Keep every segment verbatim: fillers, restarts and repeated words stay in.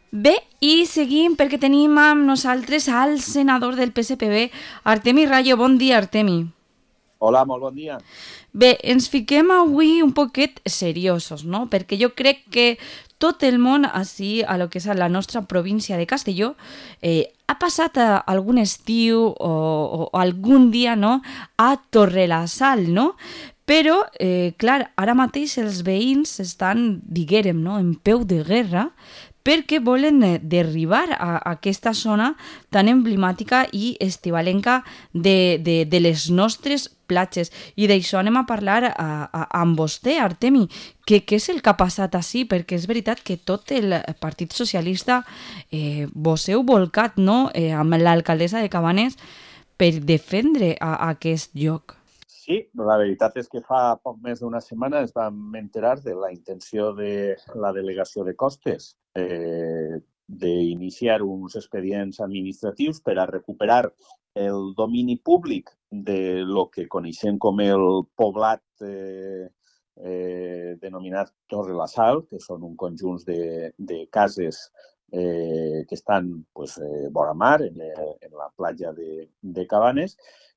Bé, i seguim perquè tenim amb nosaltres al senador del P S P B, Artemi Rayo. Bon dia, Artemi. Hola, molt bon dia. Bé, ens fiquem avui un poquet seriosos, no? Perquè jo crec que tot el món, així a lo que és a la nostra província de Castelló, eh, ha passat a algun estiu o, o algun dia, no?, a Torrelasal, no? Però, eh, clar, ara mateix els veïns estan, diguérem, no?, en peu de guerra perquè volen eh, derribar a, a aquesta zona tan emblemàtica i estivalenca de, de, de les nostres platges. I d'això anem a parlar a, a, amb vostè, Artemi. Què, què és el que ha passat així? Perquè és veritat que tot el Partit Socialista eh, vos heu volcat, no?, eh, amb l'alcaldessa de Cabanes per defendre a, a aquest lloc. Sí, la veritat és que fa poc més d'una setmana ens vam enterar de la intenció de la delegació de Costes eh, d'iniciar uns expedients administratius per a recuperar el domini públic de lo que coneixem com el poblat eh, eh, denominat Torre la Sal, que són un conjunt de, de cases eh, que estan pues, eh, vora mar, en, en la platja de, de Cabanes.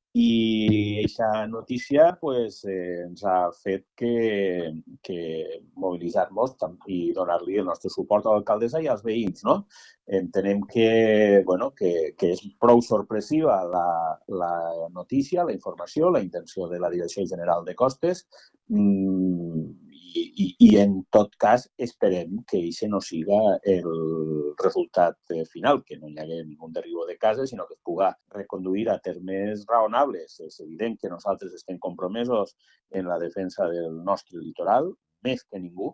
I aquesta notícia pues, eh, ens ha fet que, que mobilitzar-nos i donar-li el nostre suport a l'alcaldessa i als veïns. No? Entenem que, bueno, que, que és prou sorpressiva la, la notícia, la informació, la intenció de la Direcció General de Costes mmm, i, i, i en tot cas esperem que això no siga el resultat final, que no hi hagi ningú derribo de casa, sinó que es pugui reconduir a termes raonables. És evident que nosaltres estem compromesos en la defensa del nostre litoral, més que ningú,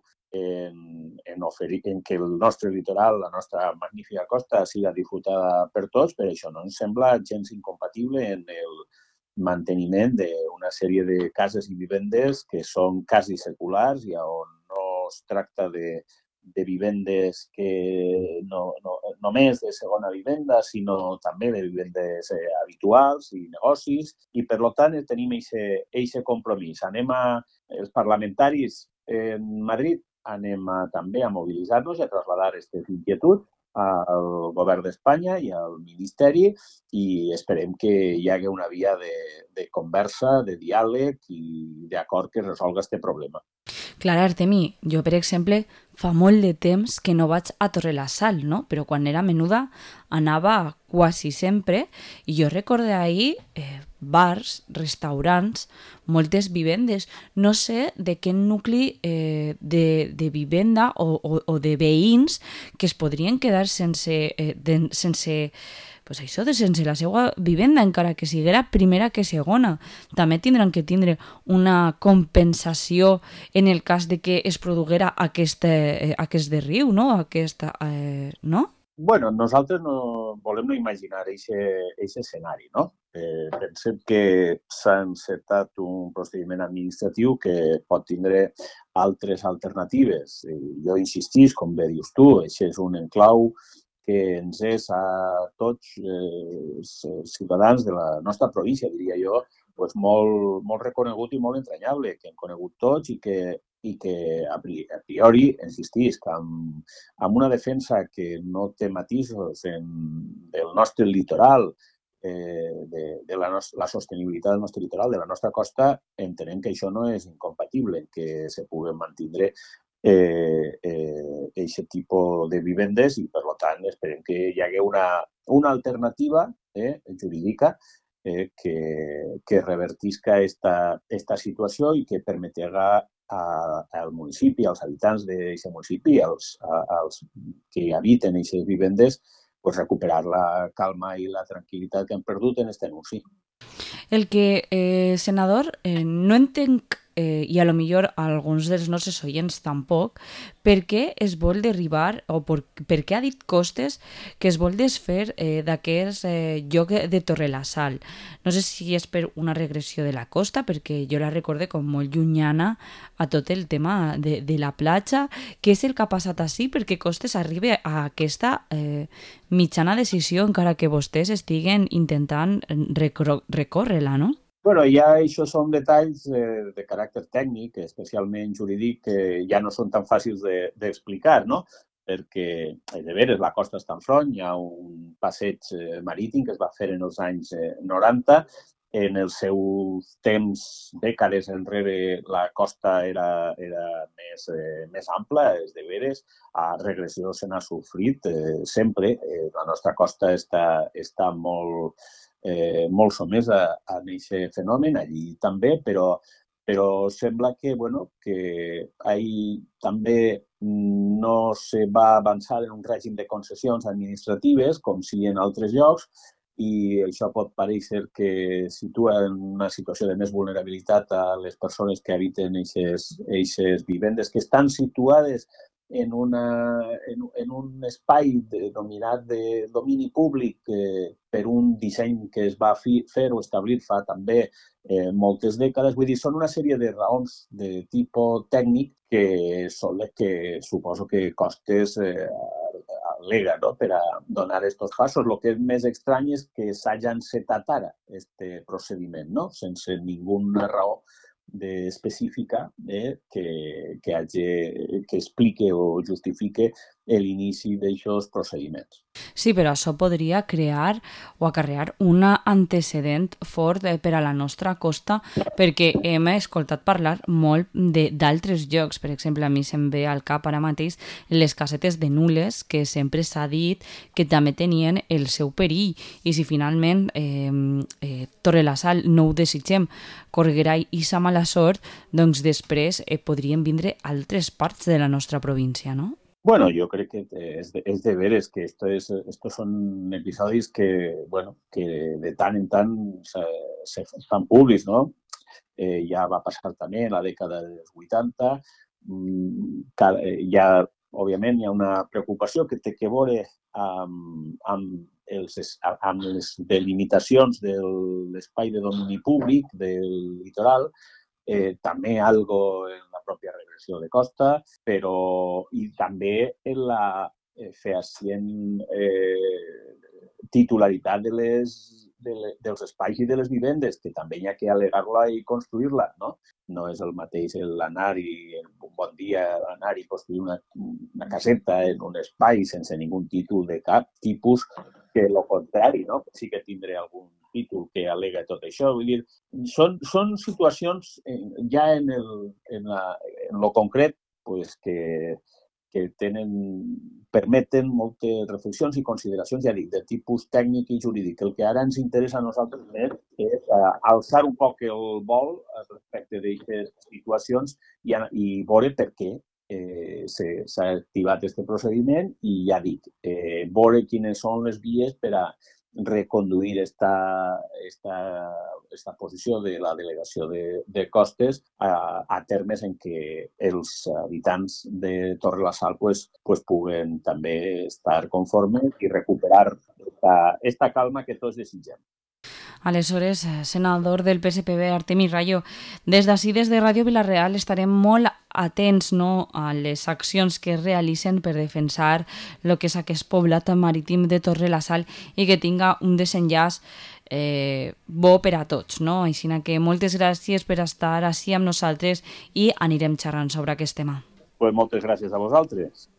en, en, oferir, en que el nostre litoral, la nostra magnífica costa, siga disfrutada per tots, però això no ens sembla gens incompatible en el manteniment d'una sèrie de cases i vivendes que són quasi seculars i on no es tracta de, de vivendes que no, no només de segona vivenda, sinó també de vivendes eh, habituals i negocis, i per tant tenim aquest compromís. Anem a, els parlamentaris en Madrid anem a, també a mobilitzar-nos i a traslladar aquestes inquietuds al govern d'Espanya i al Ministeri i esperem que hi hagi una via de, de conversa, de diàleg i d'acord que resolga aquest problema. Clar, Artemi, jo, per exemple, fa molt de temps que no vaig a Torrelasal, no? Però quan era menuda anava quasi sempre i jo recorde ahir eh, bars, restaurants, moltes vivendes. No sé de quin nucli eh, de, de vivenda o, o, o de veïns que es podrien quedar sense... Eh, de, sense pues això de sense la seva vivenda, encara que siguera primera que segona. També tindran que tindre una compensació en el cas de que es produguera aquest, eh, aquest de riu, no? Aquesta, eh, no? Bueno, nosaltres no volem no imaginar aquest escenari, no? Eh, pensem que s'ha encetat un procediment administratiu que pot tindre altres alternatives. Jo insistís, com bé dius tu, això és un enclau que ens és a tots eh, els ciutadans de la nostra província, diria jo, pues molt, molt reconegut i molt entranyable, que hem conegut tots i que, i que a priori, insistís, que amb, amb una defensa que no té matisos en el nostre litoral, eh, de, de la, nos, la sostenibilitat del nostre litoral, de la nostra costa, entenem que això no és incompatible, que se pugui mantenir eh, eh, aquest tipus de vivendes i, per tant, esperem que hi hagi una, una alternativa eh, jurídica eh, que, que revertisca esta, esta situació i que permetrà al municipi, als habitants d'aquest municipi, als, als que habiten aquestes vivendes, pues, recuperar la calma i la tranquil·litat que han perdut en aquest anunci. El que, eh, senador, eh, no entenc, eh, i a lo millor alguns dels nostres oients tampoc, per què es vol derribar o per, per què ha dit Costes que es vol desfer eh, d'aquest eh, lloc de Torrelasal. No sé si és per una regressió de la costa, perquè jo la recorde com molt llunyana a tot el tema de, de la platja. Què és el que ha passat així perquè Costes arribi a aquesta eh, mitjana decisió, encara que vostès estiguen intentant recórrer-la, no? Bueno, ja això són detalls eh, de caràcter tècnic, especialment jurídic, que ja no són tan fàcils d'explicar, de, no? perquè de veres la costa està enfront, hi ha un passeig marítim que es va fer en els anys noranta. En els seus temps, dècades enrere, la costa era, era més, eh, més ampla, és de veres. A regressió se n'ha sofrit eh, sempre. Eh, la nostra costa està, està molt, eh, molt sotmesa a aquest fenomen, allí també, però però sembla que, bueno, que ahir també no se va avançar en un règim de concessions administratives, com sí en altres llocs, i això pot parèixer que situa en una situació de més vulnerabilitat a les persones que habiten aquestes vivendes, que estan situades en, una, en, en un espai de, dominat de domini públic eh, per un disseny que es va fi, fer o establir fa també eh, moltes dècades. Vull dir, són una sèrie de raons de tipus tècnic que són les que suposo que Costes eh, al·lega, no?, per a donar aquests passos. El que és més estrany és que s'hagi encetat ara aquest procediment, no?, sense ninguna raó de específica eh, que, que, hagi, que explique o justifique l'inici d'aquests procediments. Sí, però això podria crear o acarrear un antecedent fort per a la nostra costa, perquè hem escoltat parlar molt d'altres llocs. Per exemple, a mi se'm ve al cap ara mateix les casetes de Nules, que sempre s'ha dit que també tenien el seu perill, i si finalment eh, eh, Torrelasal no ho desitgem, correguerà i sa mala sort, doncs després eh, podrien vindre altres parts de la nostra província, no? Bueno, yo creo que es de, es de veres que esto es, estos son episodios que, bueno, que de tant en tant se, se fan públics, no? Eh, ja va passar també en la dècada dels vuitanta. Mm, cada, ja, òbviament, hi ha una preocupació que té que veure amb, amb, els, amb les delimitacions de l'espai de domini públic del litoral, eh, també algo en la pròpia regressió de costa, però i també en la eh, fehacient eh, titularitat de les, de le, dels espais i de les vivendes, que també hi ha que alegar-la i construir-la, no? No és el mateix l'anar-hi, un bon dia anar i construir una, una caseta en un espai sense ningú títol de cap tipus, que el contrari, no? Sí que tindré algun títol que al·lega tot això. Vull dir, són, són situacions ja en el, en la, en lo concret pues, que, que tenen, permeten moltes reflexions i consideracions, ja dic, de tipus tècnic i jurídic. El que ara ens interessa a nosaltres més és uh, alçar un poc el vol respecte d'aquestes situacions i, i veure per què eh, s'ha activat aquest procediment i, ja dic, eh, veure quines són les vies per a reconduir esta, esta, esta posició de la delegació de, de Costes a, a termes en què els habitants de Torrelasal pues, pues puguen també estar conformes i recuperar esta, esta calma que tots desitgem. Aleshores, senador del P S P B, Artemi Rayo, des d'ací, des de Ràdio Vila-real, estarem molt atents, no, a les accions que es realitzen per defensar el que és aquest poblat marítim de Torrelasal i que tinga un desenllaç eh, bo per a tots, no? Així que moltes gràcies per estar així amb nosaltres i anirem xerrant sobre aquest tema. Pues moltes gràcies a vosaltres.